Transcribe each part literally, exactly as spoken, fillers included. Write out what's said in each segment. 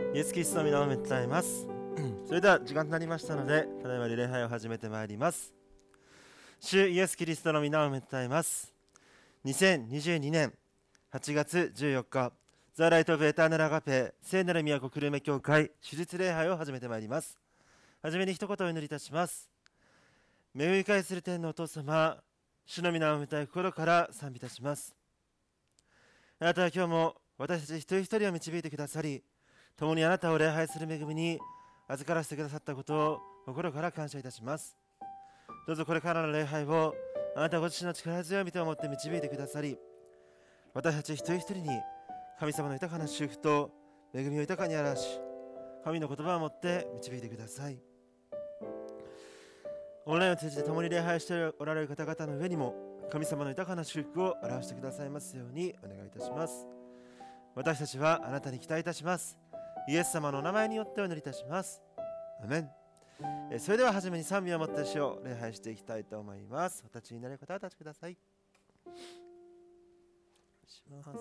イエス・キリストの皆をめたえます。それでは時間となりましたので、ただいま礼拝を始めてまいります。主イエス・キリストの皆をめたえます。にせんにじゅうにねんはちがつじゅうよっか、ザ・ライト・オブ・エターナル・アガペ聖なる都久留米教会手術礼拝を始めてまいります。はじめに一言お祈りいたします。恵み返する天のお父様、主の皆をめたえ心から賛美いたします。あなたは今日も私たち一人一人を導いてくださり、共にあなたを礼拝する恵みに預からせてくださったことを心から感謝いたします。どうぞこれからの礼拝をあなたご自身の力強い御手を持って導いてくださり、私たち一人一人に神様の豊かな祝福と恵みを豊かに表し、神の言葉を持って導いてください。オンラインを通じて共に礼拝しておられる方々の上にも神様の豊かな祝福を表してくださいますようにお願いいたします。私たちはあなたに期待いたします。イエス様のお名前によってお祈りいたします。アメン。えそれでは初めに賛美をもって主を礼拝していきたいと思います。お立ちになる方はお立ちください。お願いします。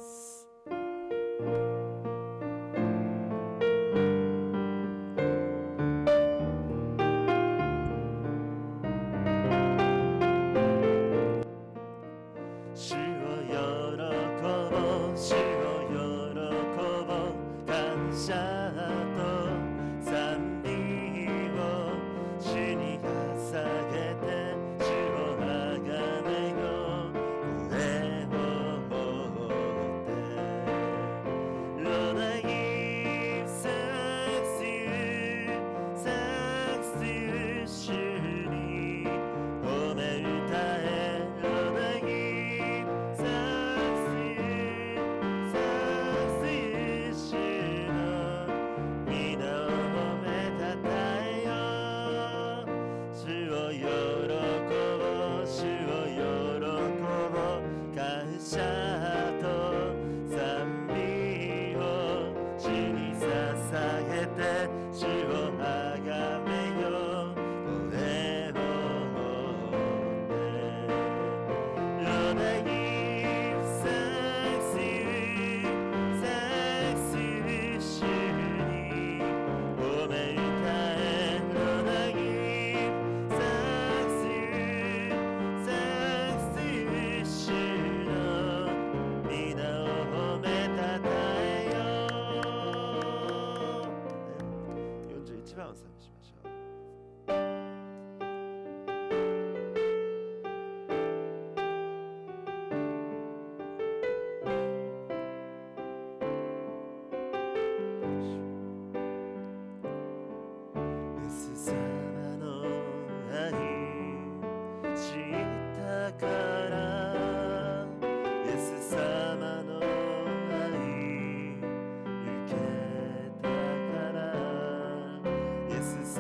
イエス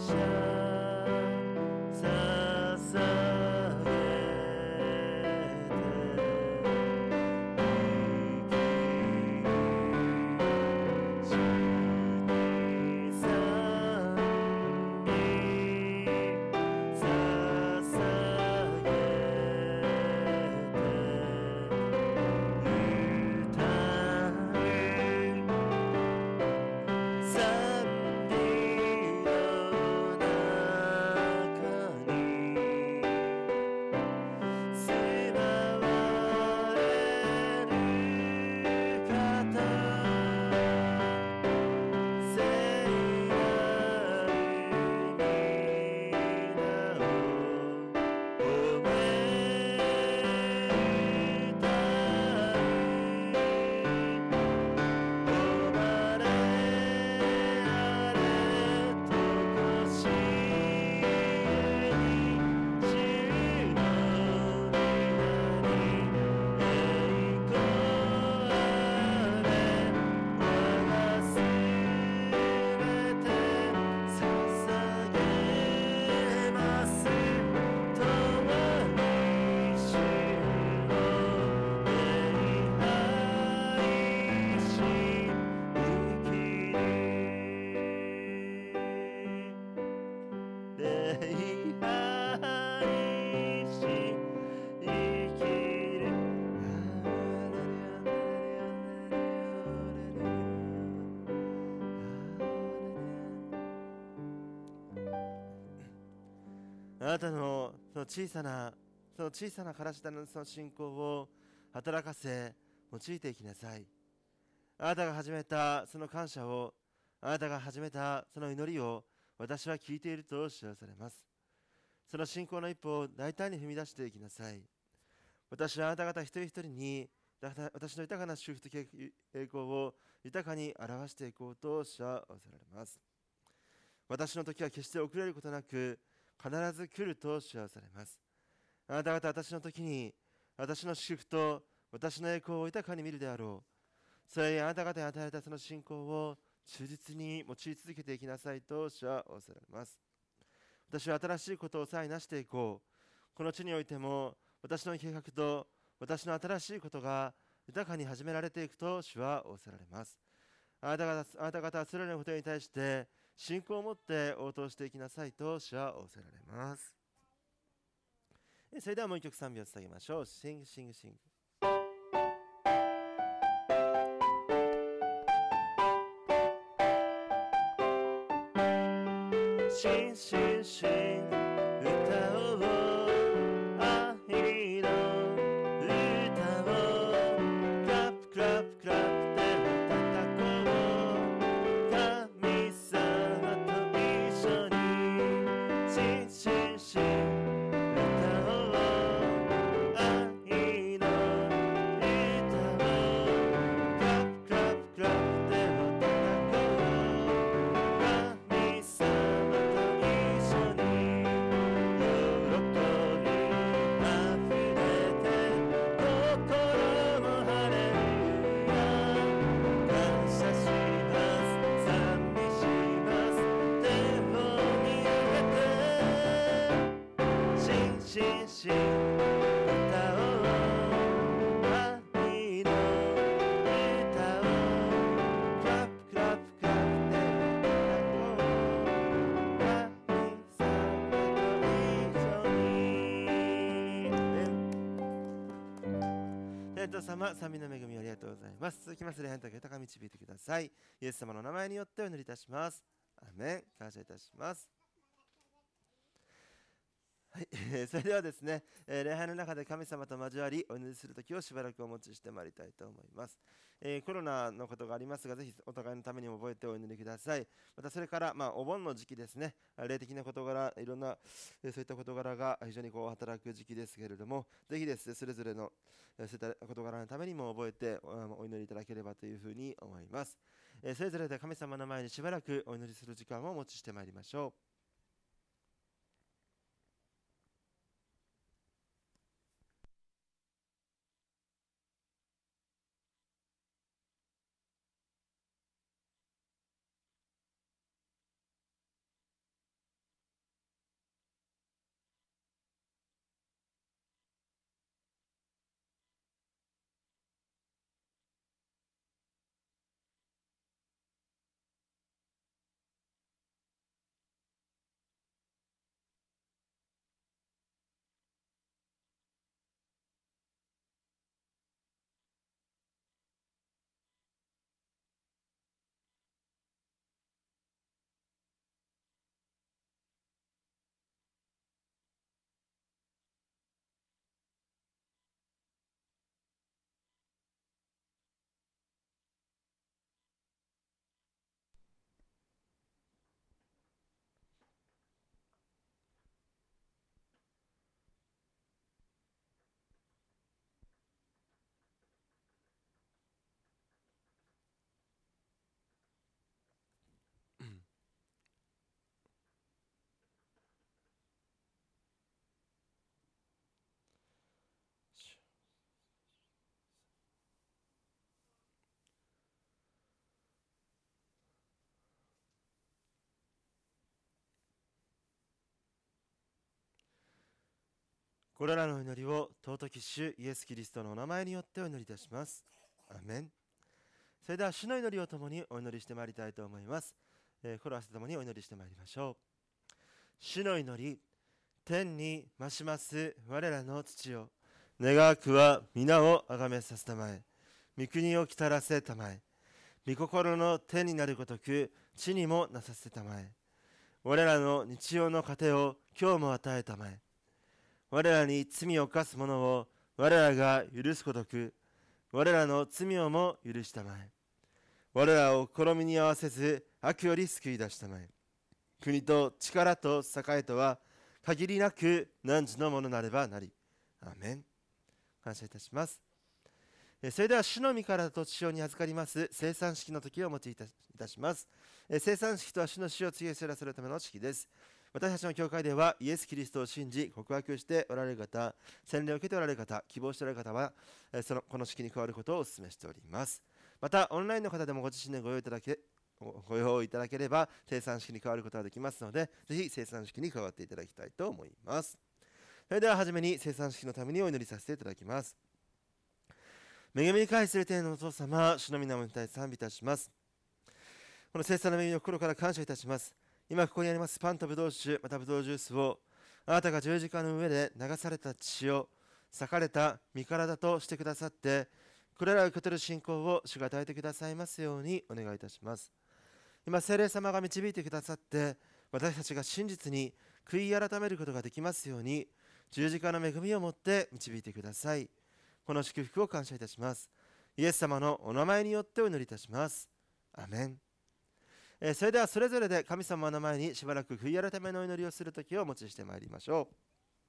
あなたのその小さなその小さなからし種のその信仰を働かせ用いていきなさい。あなたが始めたその感謝を、あなたが始めたその祈りを私は聞いていると知らされます。その信仰の一歩を大胆に踏み出していきなさい。私はあなた方一人一人に私の豊かな祝福と栄光を豊かに表していこうと知らせられます。私の時は決して遅れることなく必ず来ると知らされます。あなた方は私の時に私の祝福と私の栄光を豊かに見るであろう。それにあなた方に与えたその信仰を忠実に用い続けていきなさいと知らせられます。私は新しいことをさえなしていこう。この地においても私の計画と私の新しいことが豊かに始められていくと主は仰せられます。あなた方、あなた方はそれらのことに対して信仰を持って応答していきなさいと主は仰せられます。それではもう一曲賛美を捧げましょう。Sing, sing, sing。シンシンシン歌おう、愛の歌をクラップクラップクラップで叩こう、神様と一緒にシンシンシン歌おう、愛の歌をクラップクラップクラップで叩こう、神様様、賛美の恵みをありがとうございます。続きまして礼拝と豊か導いてください。イエス様の名前によってお祈りいたします。アーメン。感謝いたします。はい、それではですね、えー、礼拝の中で神様と交わりお祈りするときをしばらくお持ちしてまいりたいと思います。えー、コロナのことがありますが、ぜひお互いのために覚えてお祈りください。またそれから、まあ、お盆の時期ですね、霊的な事柄、いろんな、えー、そういった事柄が非常にこう働く時期ですけれども、ぜひですね、それぞれの、えー、そういった事柄のためにも覚えて お, お祈りいただければというふうに思います。えー、それぞれで神様の前にしばらくお祈りする時間をお持ちしてまいりましょう。 これらの祈りを尊き主イエス・キリストのお名前によってお祈りいたします。アーメン。それでは主の祈りをともにお祈りしてまいりたいと思います。えー、心合わせともにお祈りしてまいりましょう。主の祈り、天に増します我らの父よ、願わくは皆をあがめさせたまえ、御国をきたらせたまえ、御心の天になるごとく地にもなさせたまえ、我らの日曜の糧を今日も与えたまえ、我らに罪を犯す者を我らが許すごとく我らの罪をも許したまえ、我らを試みに合わせず悪より救い出したまえ、国と力と栄とは限りなく汝のものなればなり。アーメン。感謝いたします。それでは主の御体と血をに預かります聖餐式の時をお持ちいたします。聖餐式とは主の死を告げ知らせるための式です。私たちの教会ではイエス・キリストを信じ告白しておられる方、洗礼を受けておられる方、希望しておられる方はそのこの式に加わることをお勧めしております。またオンラインの方でもご自身でご用意いただけご用意いただければ聖餐式に加わることができますので、ぜひ聖餐式に加わっていただきたいと思います。それでははじめに聖餐式のためにお祈りさせていただきます。恵みに返する天のお父様、主の皆を対して賛美いたします。この聖餐の恵みを心から感謝いたします。今ここにありますパンとブドウ酒、またブドウジュースをあなたが十字架の上で流された血を裂かれた身体としてくださって、これらを受け取る信仰を主が与えてくださいますようにお願いいたします。今聖霊様が導いてくださって、私たちが真実に悔い改めることができますように、十字架の恵みをもって導いてください。この祝福を感謝いたします。イエス様のお名前によってお祈りいたします。アーメン。えー、それではそれぞれで神様の前にしばらく悔い改めの祈りをするときをお持ちしてまいりましょう。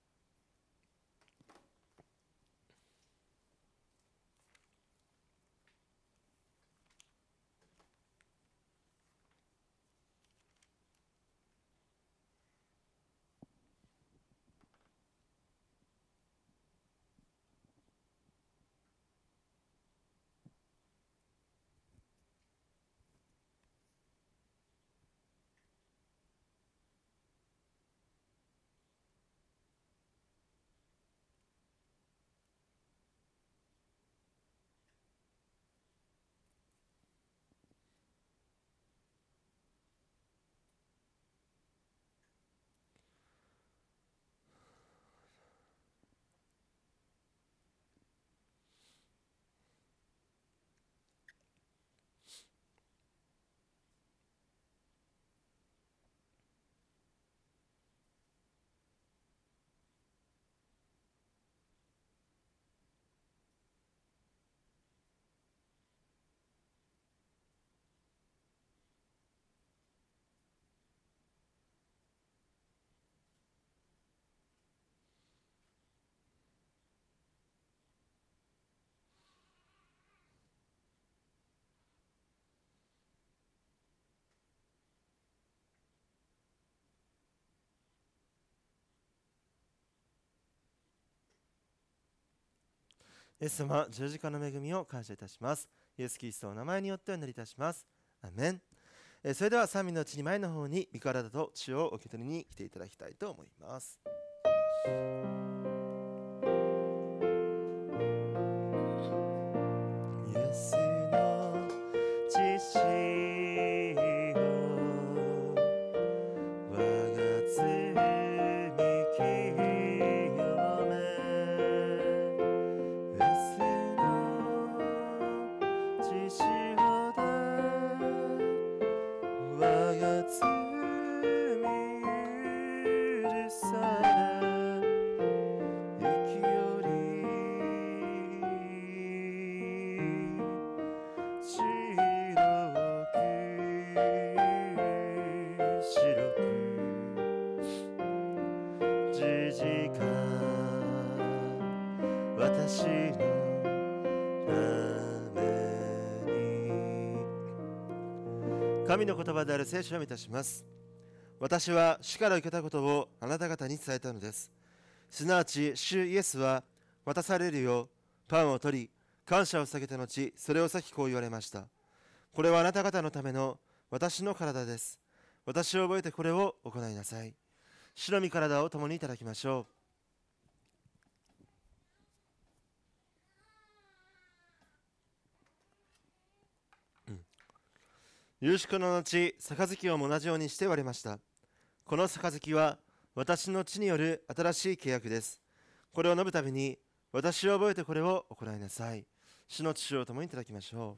イエス様、十字架の恵みを感謝いたします。イエス・キリストの名前によってお祈りいたします。アーメン。えー、それでは賛美のうちに前の方に御体と血を受け取りに来ていただきたいと思います。イエスの血潮我が罪清め、イエスの血潮で我が罪許され、生きより白く白く十字架私のために。神の言葉である聖書を満たします。私は主から受けたことをあなた方に伝えたのです。すなわち主イエスは渡されるようパンを取り感謝を捧げた後、それを裂きこう言われました。これはあなた方のための私の体です。私を覚えてこれを行いなさい。主の御体を共にいただきましょう。 夕食の後、杯を同じようにして割れました。この杯は私の血による新しい契約です。これを飲むたびに私を覚えてこれを行いなさい。主の血を共にいただきましょう。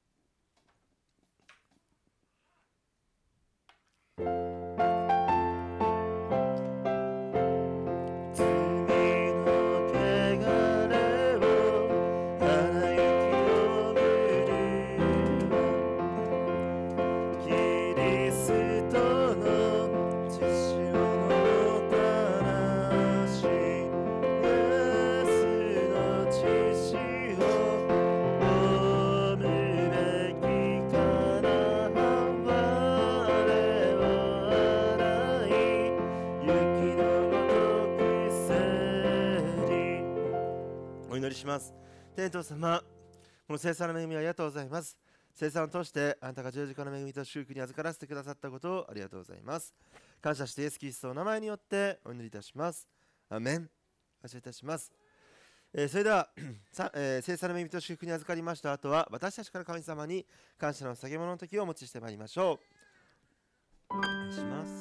します。天父様、この聖餐の恵みをありがとうございます。聖餐を通してあなたが十字架の恵みと祝福に預からせてくださったことをありがとうございます。感謝してイエスキリストの名前によってお祈りいたします。アメン。感謝いたします。えー、それではさ、えー、聖餐の恵みと祝福に預かりました後は、私たちから神様に感謝の捧げ物の時をお持ちしてまいりましょう。お願いします。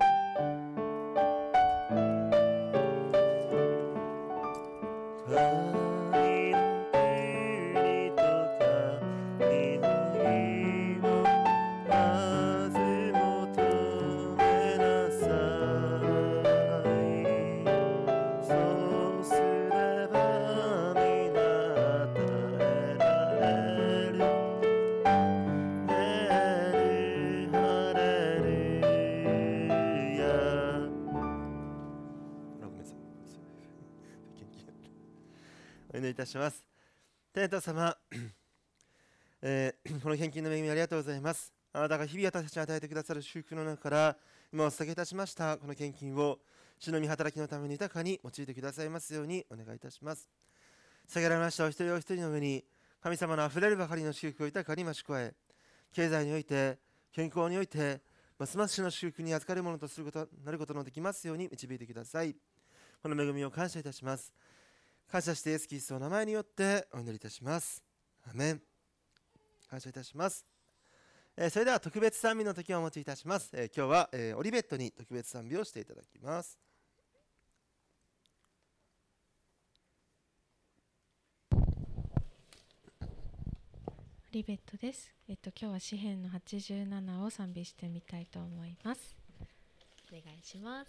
お祈りいたします。天父様、えー、この献金の恵みありがとうございます。あなたが日々私たちに与えてくださる祝福の中から今お捧げいたしましたこの献金を主の御働きのために豊かに用いてくださいますようにお願いいたします。捧げられましたお一人お一人の上に神様のあふれるばかりの祝福を豊かに増し加え、経済において健康においてますます主の祝福に預かるものとすることなることのできますように導いてください。この恵みを感謝いたします。感謝してイエスキリストの名前によってお祈りいたします。アメン。感謝いたします。えー、それでは特別賛美の時をお持ちいたします。えー、今日は、えー、オリベットに特別賛美をしていただきます。 オリベットです。えっと今日は詩編のはちじゅうななを賛美してみたいと思います。お願いします。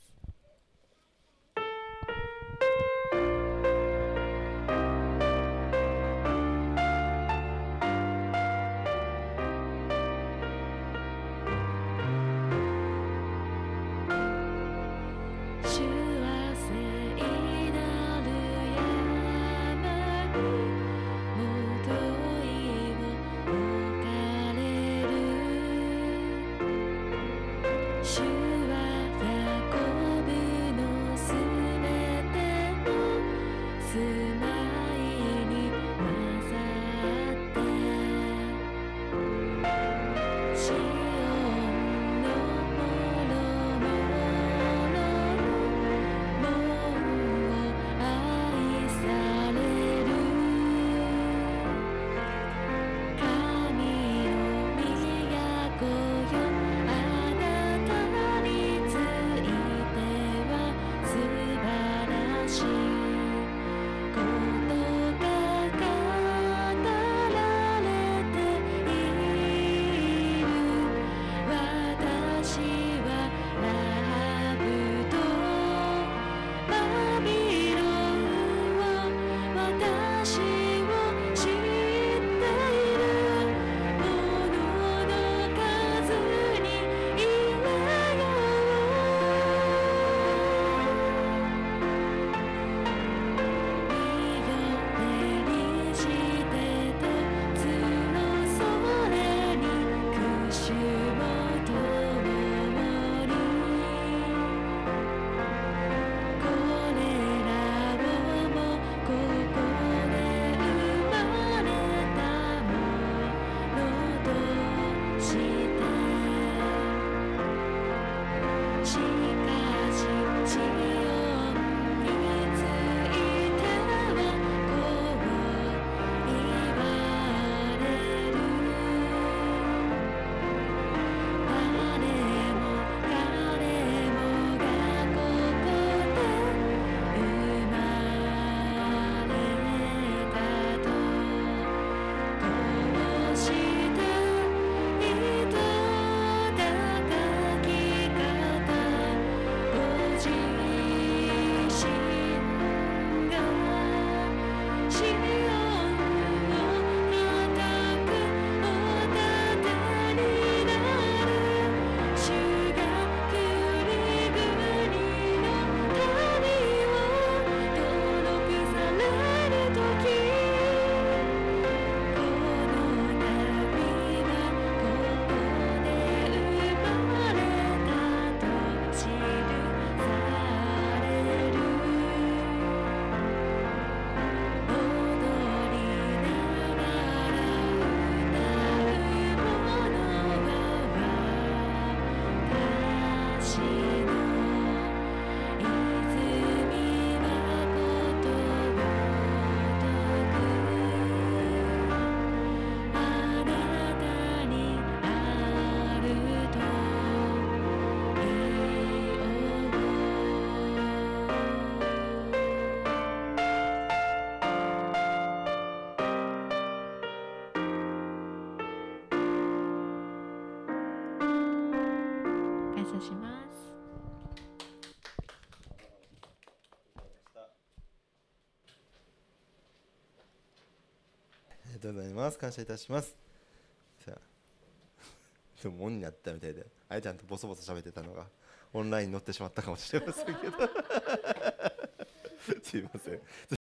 します。 ありがとうございます。感謝いたします。さあでもオンになったみたいで、あやちゃんとボソボソ喋ってたのがオンラインに乗ってしまったかもしれませんけどすいません。